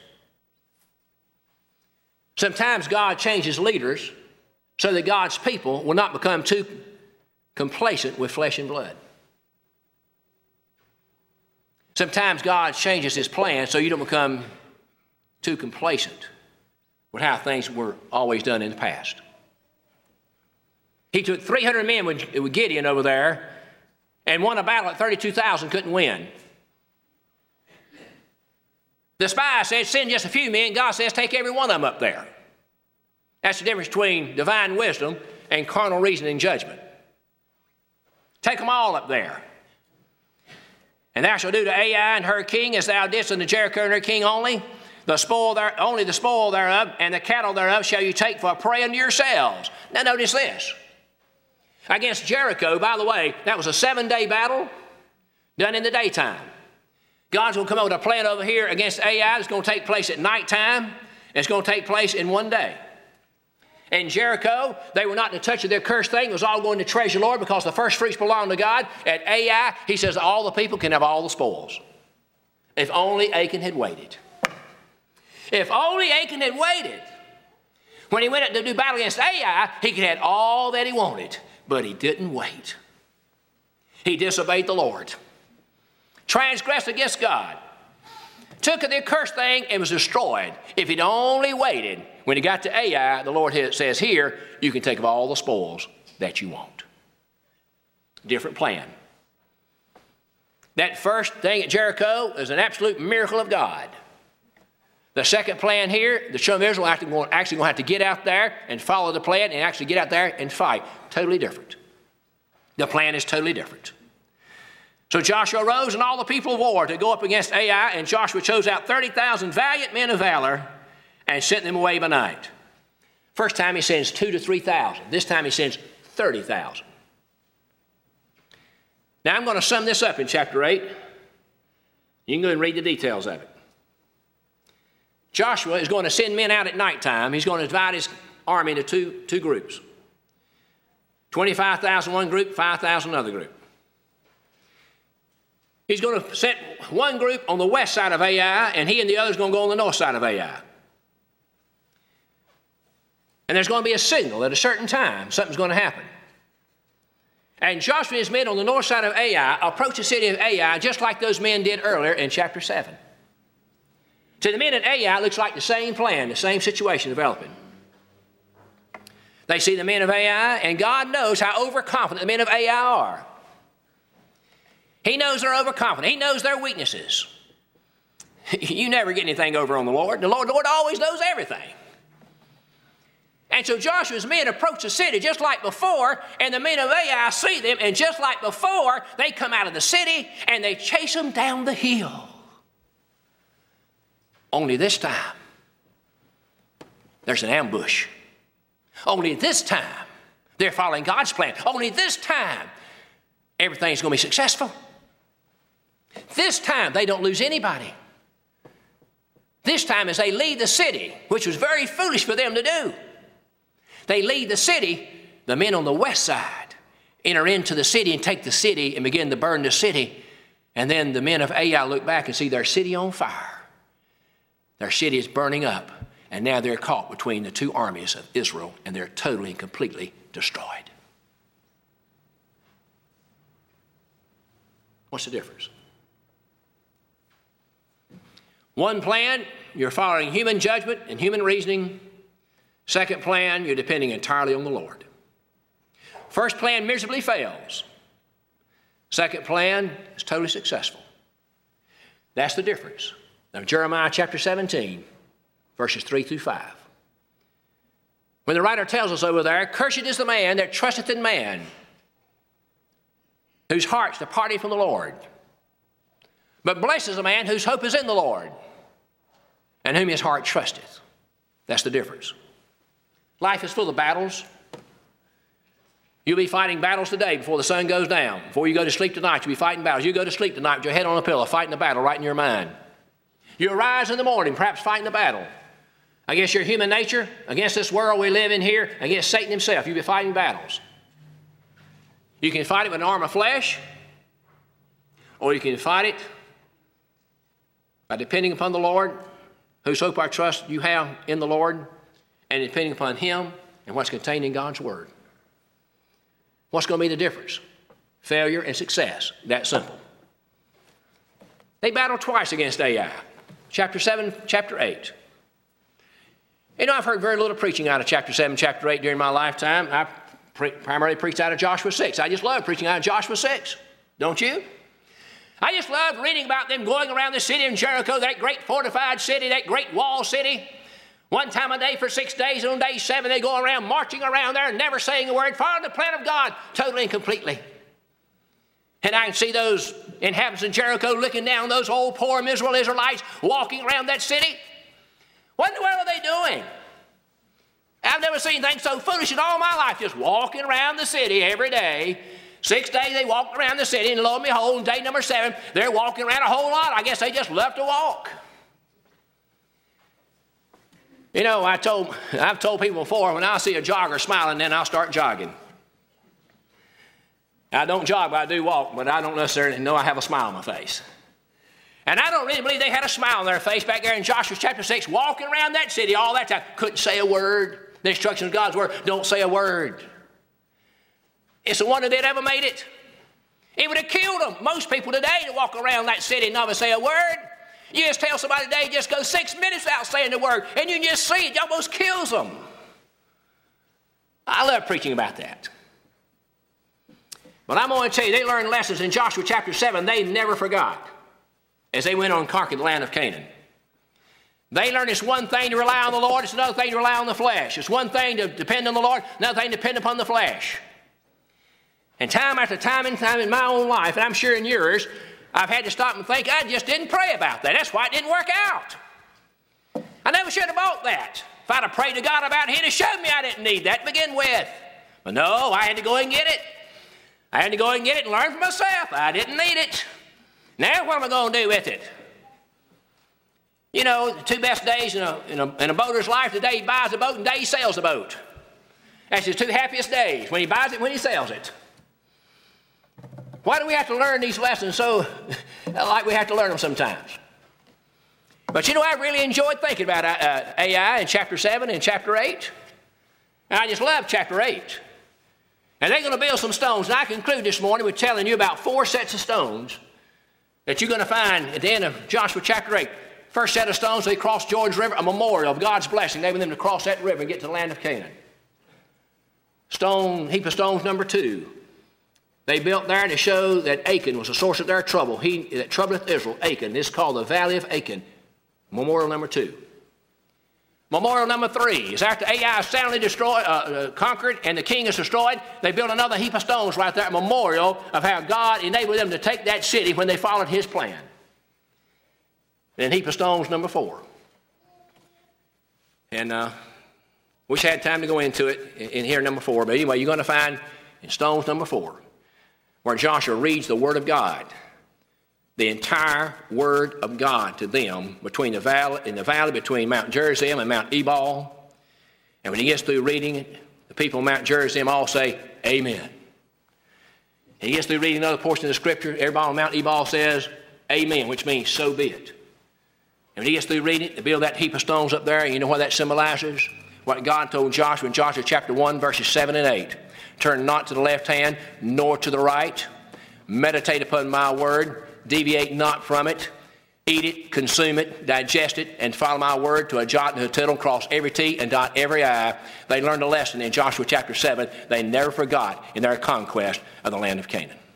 S1: Sometimes God changes leaders so that God's people will not become too complacent with flesh and blood. Sometimes God changes his plan so you don't become too complacent with how things were always done in the past. He took three hundred men with, with Gideon over there and won a battle at thirty-two thousand, couldn't win. The spy said, send just a few men. God says, take every one of them up there. That's the difference between divine wisdom and carnal reasoning and judgment. Take them all up there. And thou shalt do to Ai and her king as thou didst unto Jericho and her king only. The spoil there, only the spoil thereof and the cattle thereof shall you take for a prey unto yourselves. Now notice this. Against Jericho, by the way, that was a seven-day battle done in the daytime. God's going to come up with a plan over here against Ai. It's going to take place at nighttime. And it's going to take place in one day. In Jericho, they were not to touch of their cursed thing. It was all going to treasure Lord because the first fruits belong to God. At Ai, he says all the people can have all the spoils. If only Achan had waited. If only Achan had waited. When he went out to do battle against Ai, he could have had all that he wanted. But he didn't wait. He disobeyed the Lord. Transgressed against God. Took the accursed thing and was destroyed. If he'd only waited, when he got to Ai, the Lord says here, you can take of all the spoils that you want. Different plan. That first thing at Jericho is an absolute miracle of God. The second plan here, the children of Israel are actually going to have to get out there and follow the plan and actually get out there and fight. Totally different. The plan is totally different. So Joshua arose and all the people of war to go up against Ai, and Joshua chose out thirty thousand valiant men of valor and sent them away by night. First time he sends two to three thousand. This time he sends thirty thousand. Now I'm going to sum this up in chapter eight. You can go and read the details of it. Joshua is going to send men out at nighttime. He's going to divide his army into two, two groups. twenty-five thousand one group, five thousand another group. He's going to set one group on the west side of Ai, and he and the other is going to go on the north side of Ai. And there's going to be a signal at a certain time. Something's going to happen. And Joshua and his men on the north side of Ai approach the city of Ai just like those men did earlier in chapter seven. To the men at Ai, it looks like the same plan, the same situation developing. They see the men of Ai, and God knows how overconfident the men of Ai are. He knows they're overconfident. He knows their weaknesses. You never get anything over on the Lord. The Lord, the Lord always knows everything. And so Joshua's men approach the city just like before, and the men of Ai see them, and just like before, they come out of the city, and they chase them down the hill. Only this time, there's an ambush. Only this time, they're following God's plan. Only this time, everything's going to be successful. This time, they don't lose anybody. This time, as they leave the city, which was very foolish for them to do, they leave the city, the men on the west side enter into the city and take the city and begin to burn the city. And then the men of Ai look back and see their city on fire. Their city is burning up, and now they're caught between the two armies of Israel, and they're totally and completely destroyed. What's the difference? One plan, you're following human judgment and human reasoning. Second plan, you're depending entirely on the Lord. First plan miserably fails. Second plan is totally successful. That's the difference. Now, Jeremiah chapter seventeen, verses three through five. When the writer tells us over there, cursed is the man that trusteth in man, whose heart's departed from the Lord. But blessed is the man whose hope is in the Lord, and whom his heart trusteth. That's the difference. Life is full of battles. You'll be fighting battles today before the sun goes down. Before you go to sleep tonight, you'll be fighting battles. You go to sleep tonight with your head on a pillow, fighting a battle right in your mind. You arise in the morning, perhaps fighting the battle against your human nature, against this world we live in here, against Satan himself. You'll be fighting battles. You can fight it with an arm of flesh, or you can fight it by depending upon the Lord, whose hope our trust you have in the Lord, and depending upon Him and what's contained in God's Word. What's going to be the difference? Failure and success. That simple. They battled twice against Ai. Chapter seven, chapter eight. You know, I've heard very little preaching out of chapter seven, chapter eight during my lifetime. I pre- primarily preached out of Joshua six. I just love preaching out of Joshua six. Don't you? I just love reading about them going around the city of Jericho, that great fortified city, that great wall city. One time a day for six days, and on day seven they go around marching around there and never saying a word, following the plan of God totally and completely. And I can see those inhabitants of Jericho looking down, those old poor miserable Israelites walking around that city. What in the world are they doing? I've never seen anything so foolish in all my life, just walking around the city every day. Six days they walked around the city, and lo and behold, on day number seven, they're walking around a whole lot. I guess they just love to walk. You know, I told, I've told people before, when I see a jogger smiling, then I'll start jogging. I don't jog, but I do walk, but I don't necessarily know I have a smile on my face. And I don't really believe they had a smile on their face back there in Joshua chapter six, walking around that city all that time. Couldn't say a word. The instructions of God's word, don't say a word. It's a wonder they'd ever made it. It would have killed them. Most people today to walk around that city and never say a word. You just tell somebody today, just go six minutes without saying the word, and you can just see it. It almost kills them. I love preaching about that. But I'm going to tell you, they learned lessons in Joshua chapter seven they never forgot as they went on and conquered the land of Canaan. They learned it's one thing to rely on the Lord, it's another thing to rely on the flesh. It's one thing to depend on the Lord, another thing to depend upon the flesh. And time after time and time in my own life, and I'm sure in yours, I've had to stop and think, I just didn't pray about that. That's why it didn't work out. I never should have bought that. If I'd have prayed to God about it, He'd have showed me I didn't need that to begin with. But no, I had to go and get it. I had to go and get it and learn for myself. I didn't need it. Now what am I going to do with it? You know, the two best days in a, in a, in a boater's life, the day he buys a boat and the day he sells a boat. That's his two happiest days, when he buys it, when he sells it. Why do we have to learn these lessons so like we have to learn them sometimes? But you know, I really enjoyed thinking about uh, Ai in chapter seven and chapter eight. And I just love chapter eight. And they're going to build some stones. And I conclude this morning with telling you about four sets of stones that you're going to find at the end of Joshua chapter eight. First set of stones, they crossed Jordan's River, a memorial of God's blessing, enabling them to cross that river and get to the land of Canaan. Stone, heap of stones number two. They built there to show that Achan was the source of their trouble. He that troubleth Israel, Achan. This is called the Valley of Achan. Memorial number two. Memorial number three is after Ai is soundly destroyed, uh, uh, conquered, and the king is destroyed. They built another heap of stones right there, a memorial of how God enabled them to take that city when they followed His plan. And heap of stones number four. And uh, wish I had time to go into it in, in here number four. But anyway, you're going to find in stones number four where Joshua reads the Word of God, the entire Word of God to them between the valley, in the valley between Mount Gerizim and Mount Ebal. And when he gets through reading it, the people of Mount Gerizim all say, Amen. And he gets through reading another portion of the Scripture, everybody on Mount Ebal says, Amen, which means so be it. And when he gets through reading it, they build that heap of stones up there, and you know what that symbolizes? What God told Joshua in Joshua chapter one, verses seven and eight. Turn not to the left hand, nor to the right. Meditate upon my word. Deviate not from it. Eat it, consume it, digest it, and follow my word to a jot and a tittle, cross every T and dot every I. They learned a lesson in Joshua chapter seven they never forgot in their conquest of the land of Canaan.